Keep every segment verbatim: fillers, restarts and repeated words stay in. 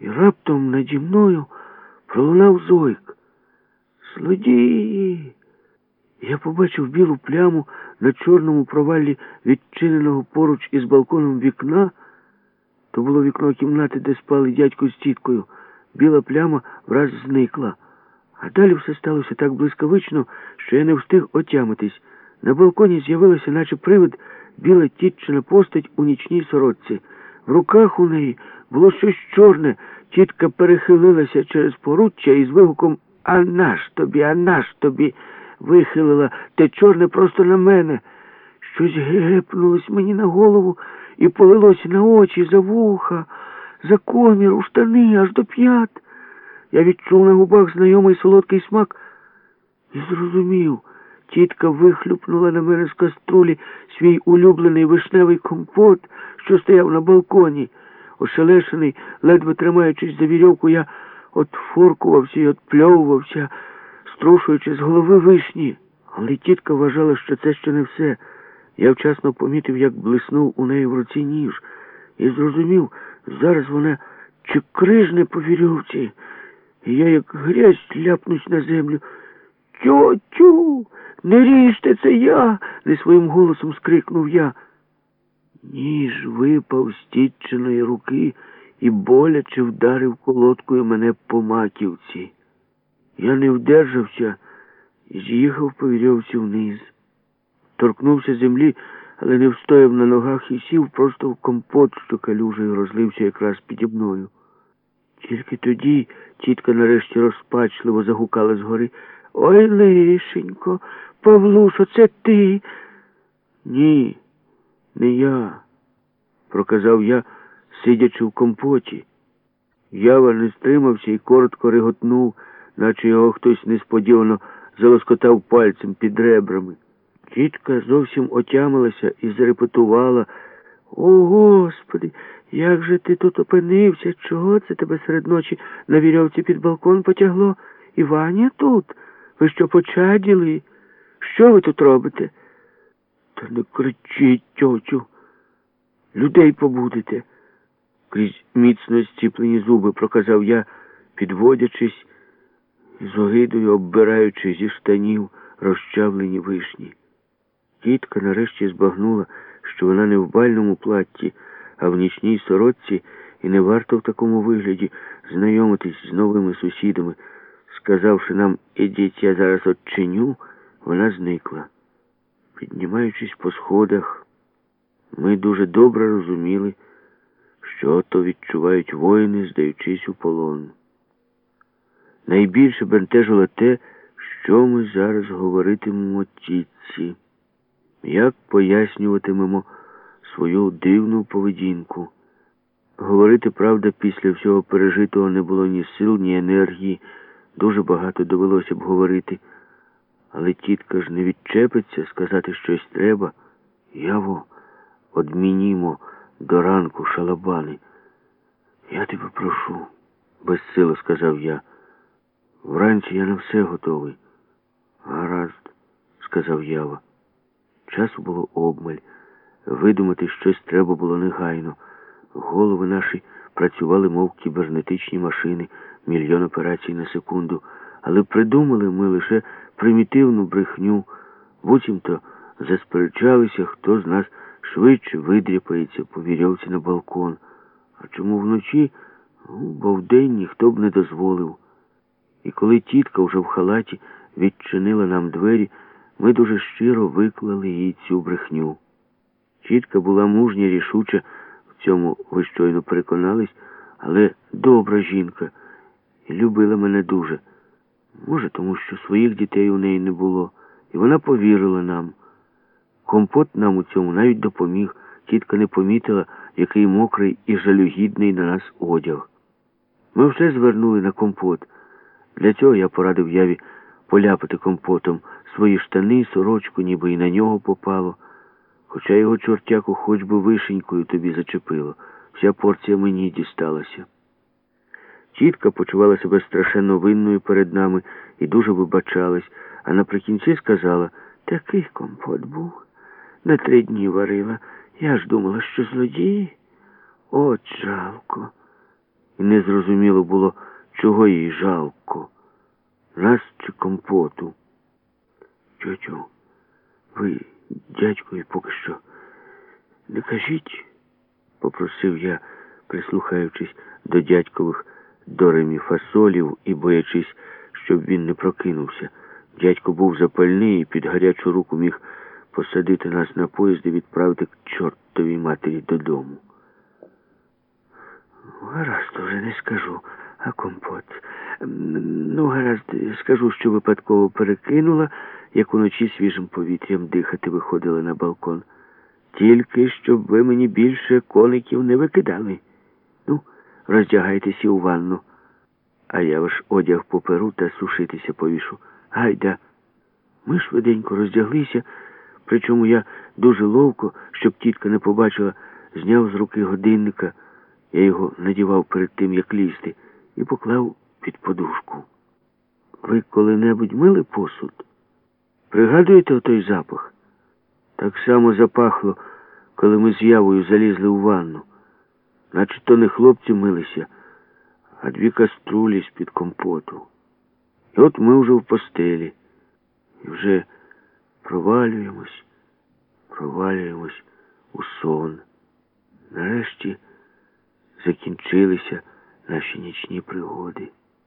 І раптом наді мною пролунав зойк. «Злодії!» Я побачив білу пляму на чорному проваллі відчиненого поруч із балконом вікна. То було вікно кімнати, де спали дядько з тіткою. Біла пляма враз зникла. А далі все сталося так блискавично, що я не встиг отямитись. На балконі з'явилася, наче привид, біла тітчина постать у нічній сорочці. В руках у неї було щось чорне. Тітка перехилилася через поруччя і з вигуком «А наш тобі, а наш тобі!» вихилила те чорне просто на мене. Щось гепнулось мені на голову і полилося на очі, за вуха, за комір, у штани, аж до п'ят. Я відчув на губах знайомий солодкий смак і зрозумів. Тітка вихлюпнула на мене з каструлі свій улюблений вишневий компот, що стояв на балконі. Ошелешений, ледве тримаючись за вірьовку, я отфоркувався і отпльовувався, струшуючи з голови вишні. Але тітка вважала, що це ще не все. Я вчасно помітив, як блиснув у неї в руці ніж. І зрозумів, зараз вона чекрижне по вірьовці. І я, як грязь, ляпнусь на землю. «Тьотю! Не ріжте, це я!» – не своїм голосом скрикнув я. Ніж випав з тітчиної руки і боляче вдарив колодкою мене по маківці. Я не вдержався і з'їхав по вірьовці вниз. Торкнувся землі, але не встояв на ногах і сів просто в компот, що калюжею розлився якраз піді мною. Тільки тоді тітка нарешті розпачливо загукала згори: «Ой, лишенько, Павлушо, це ти?» «Ні, не я», – проказав я, сидячи в компоті. Ява не стримався і коротко реготнув, наче його хтось несподівано залоскотав пальцем під ребрами. Тітка зовсім отямилася і зарепетувала: «О, Господи, як же ти тут опинився? Чого це тебе серед ночі на вірьовці під балкон потягло? І Ваня тут? Ви що, почаділи? Що ви тут робите?» «Та не кричіть, тьотю, людей побудете», – крізь міцно зціплені зуби проказав я, підводячись і з огидою оббираючи зі штанів розчавлені вишні. Тітка нарешті збагнула, що вона не в бальному платті, а в нічній сорочці, і не варто в такому вигляді знайомитись з новими сусідами. Сказавши нам «ідіть, я зараз odчиню», вона зникла. Піднімаючись по сходах, ми дуже добре розуміли, що ото відчувають воїни, здаючись у полон. Найбільше бентежило те, що ми зараз говоритимемо тітці, як пояснюватимемо свою дивну поведінку. Говорити, правда, після всього пережитого не було ні сил, ні енергії, дуже багато довелося б говорити. Але тітка ж не відчепиться, сказати щось треба. Яво, одмінімо до ранку шалабани. «Я тебе прошу», – безсило сказав я. «Вранці я на все готовий». «Гаразд», – сказав Ява. Часу було обмаль. Видумати щось треба було негайно. Голови наші працювали, мов кібернетичні машини, мільйон операцій на секунду. Але придумали ми лише примітивну брехню. Буцімто засперечалися, хто з нас швидше видряпається по вірьовці на балкон. А чому вночі? Ну, бо вдень ніхто б не дозволив. І коли тітка вже в халаті відчинила нам двері, ми дуже щиро виклали їй цю брехню. Тітка була мужня, рішуча, в цьому ви щойно переконались, але добра жінка і любила мене дуже. Може, тому що своїх дітей у неї не було. І вона повірила нам. Компот нам у цьому навіть допоміг. Тітка не помітила, який мокрий і жалюгідний на нас одяг. Ми все звернули на компот. Для цього я порадив Яві поляпати компотом свої штани, сорочку, ніби і на нього попало. Хоча його чортяку хоч би вишенькою тобі зачепило. Вся порція мені дісталася. Тітка почувала себе страшенно винною перед нами і дуже вибачалась, а наприкінці сказала: «Такий компот був. На три дні варила. Я ж думала, що злодії. От жалко». і незрозуміло було, чого їй жалко. Нас чи компоту. Тьотю, ви, дядькові, поки що не кажіть, попросив я, прислухаючись до дядькових доремі-фасолів і боячись, щоб він не прокинувся. Дядько був запальний і під гарячу руку міг посадити нас на поїзд і відправити к чортовій матері додому. Гаразд, уже не скажу, а компот. Ну, гаразд, скажу, що випадково перекинула, як уночі свіжим повітрям дихати виходила на балкон. Тільки, щоб ви мені більше коників не викидали. Ну, роздягайтеся у ванну, а я ваш одяг поперу та сушитися повішу. Гайда. Ми швиденько роздяглися, причому я дуже ловко, щоб тітка не побачила, зняв з руки годинника. Я його надівав перед тим, як лізти, і поклав під подушку. Ви коли-небудь мили посуд? Пригадуєте отой запах? Так само запахло, коли ми з Явою залізли у ванну. Наче то не хлопці милися, а дві каструлі з-під компоту. І от ми вже в постелі. І вже провалюємось, провалюємось у сон. Нарешті закінчилися наші нічні пригоди.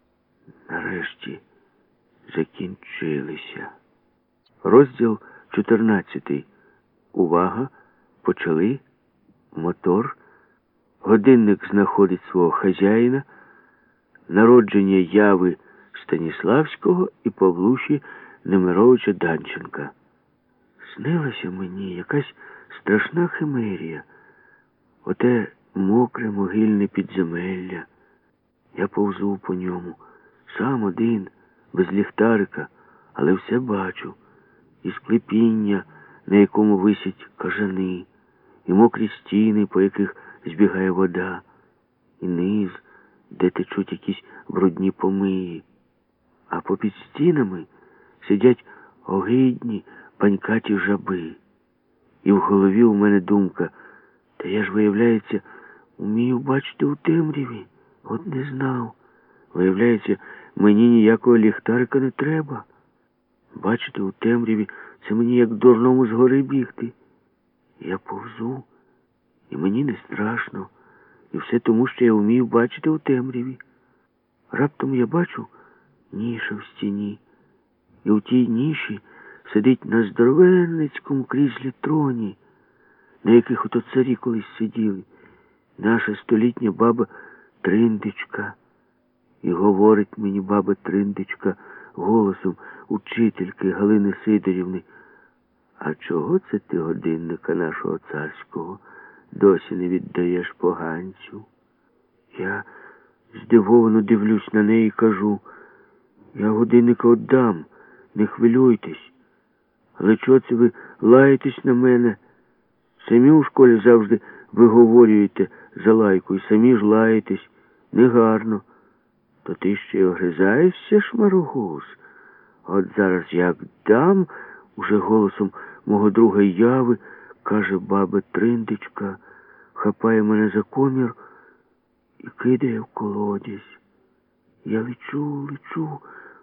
Нарешті закінчилися. Розділ чотирнадцятий. Увага! Почали. Мотор. Годинник знаходить свого хазяїна. Народження Яви Станіславського і Павлуші Немировича Данченка. Снилася мені якась страшна химерія. Оте мокре могильне підземелля. Я повзу по ньому, сам один, без ліхтарика, але все бачу. І склепіння, на якому висять кажани, і мокрі стіни, по яких збігає вода, і низ, де течуть якісь брудні помиї. А попід стінами сидять огидні, панькаті жаби. І в голові у мене думка: та я ж, виявляється, умію бачити у темряві. От не знав. Виявляється, мені ніякого ліхтарика не треба. Бачити у темряві — це мені як дурному з гори бігти. Я повзу, і мені не страшно. І все тому, що я вмію бачити у темряві. Раптом я бачу ніша в стіні. І у тій ніші сидить на здоровенницькому кріслі троні, на яких ото царі колись сиділи, наша столітня баба Триндичка. І говорить мені баба Триндичка голосом учительки Галини Сидорівни: а чого це ти годинника нашого царського досі не віддаєш поганцю? Я здивовано дивлюсь на неї і кажу: я годинника віддам, не хвилюйтесь. Але чого це ви лаєтесь на мене? Самі у школі завжди виговорюєте за лайку і самі ж лаєтесь. Негарно. То ти ще й огризаєшся, шмарогуз? От зараз як дам, уже голосом мого друга Яви, каже баба Триндичка, хапає мене за комір і кидає в колодязь. Я лечу, лечу.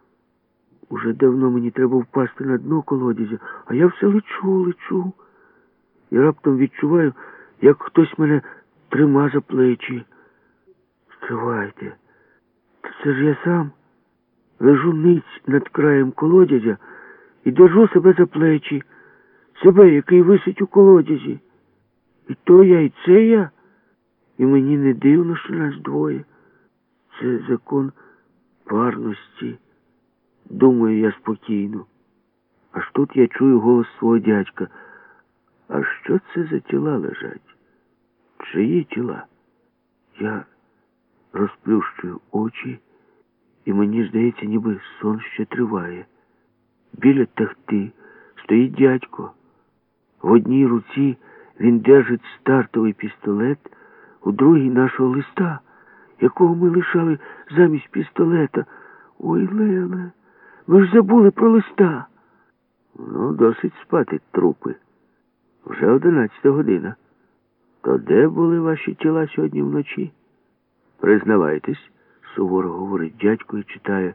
Уже давно мені треба впасти на дно колодязя, а я все лечу, лечу. І раптом відчуваю, як хтось мене трима за плечі. Стривайте. Це ж я сам лежу ниць над краєм колодязя і держу себе за плечі. Себе, який висить у колодязі. І то я, і це я. І мені не дивно, що нас двоє. Це закон парності. Думаю я спокійно. Аж тут я чую голос свого дядька. А що це за тіла лежать? Чиї тіла? Я розплющую очі, і мені здається, ніби сон ще триває. Біля тахти стоїть дядько. В одній руці він держить стартовий пістолет, у другій нашого листа, якого ми лишали замість пістолета. Ой, Леле, ви ж забули про листа. Ну, досить спати, трупи. Вже одинадцята година. То де були ваші тіла сьогодні вночі? Признавайтесь, суворо говорить дядько і читає: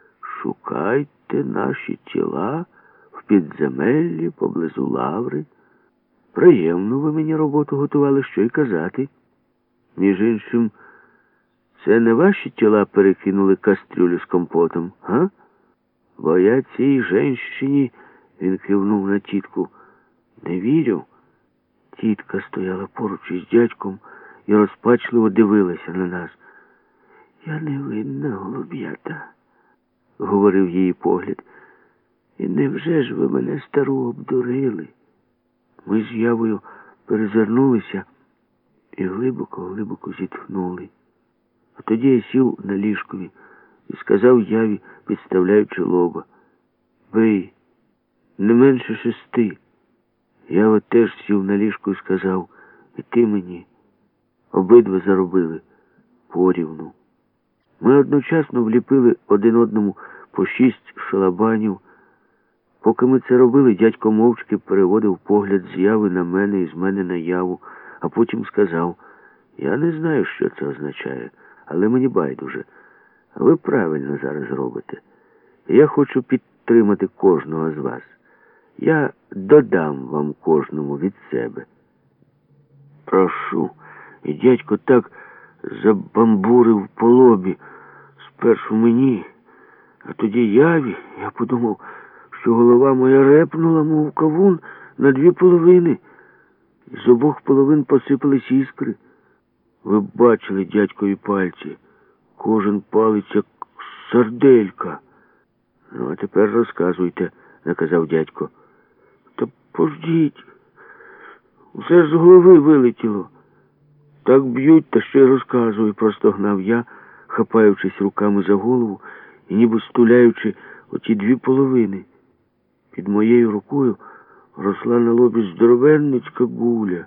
шукайте наші тіла в підземеллі поблизу лаври. Приємну ви мені роботу готували, що й казати. Між іншим, це не ваші тіла перекинули кастрюлю з компотом, га? Бо я цій женщині, він кивнув на тітку, не вірю. Тітка стояла поруч із дядьком і розпачливо дивилася на нас. Я не винна, голуб'ята, говорив її погляд. І невже ж ви мене стару обдурили? Ми з Явою перезирнулися і глибоко-глибоко зітхнули. А тоді я сів на ліжкові і сказав Яві, підставляючи лоба: бий, не менше шести. Ява теж сів на ліжку і сказав: і ти мені. Обидва заробили порівну. Ми одночасно вліпили один одному по шість шалабанів. Поки ми це робили, дядько мовчки переводив погляд з Яви на мене і з мене на Яву, а потім сказав: я не знаю, що це означає, але мені байдуже. А ви правильно зараз робите. Я хочу підтримати кожного з вас. Я додам вам кожному від себе. Прошу. І дядько так забамбурив по лобі. Спершу мені, а тоді Яві. Я подумав, що голова моя репнула, мов кавун, на дві половини. З обох половин посипались іскри. Ви бачили дядькові пальці. Кожен палець, як сарделька. Ну, а тепер розказуйте, наказав дядько. Та пождіть. Все ж з голови вилетіло. Так б'ють, та ще й розказую, простогнав я, хапаючись руками за голову і ніби стуляючи оті дві половини. Під моєю рукою росла на лобі здоровенницька гуля.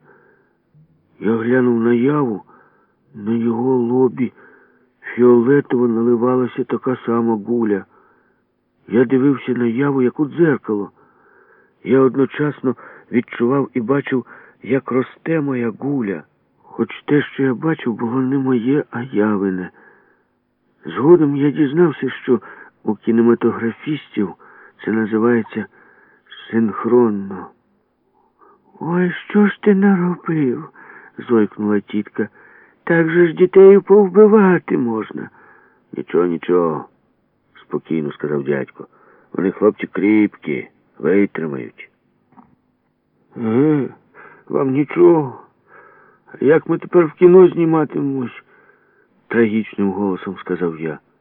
Я глянув на Яву, на його лобі фіолетово наливалася така сама гуля. Я дивився на Яву, як у дзеркало. Я одночасно відчував і бачив, як росте моя гуля. Хоч те, що я бачив, було не моє, а Явине. Згодом я дізнався, що у кінематографістів це називається синхронно. «Ой, що ж ти наробив?» – зойкнула тітка. «Так же ж дітей повбивати можна». «Нічого, нічого», – спокійно сказав дядько. «Вони, хлопці, кріпкі, витримають». «Е, вам нічого. Як ми тепер в кіно зніматимемось?» – трагічним голосом сказав я.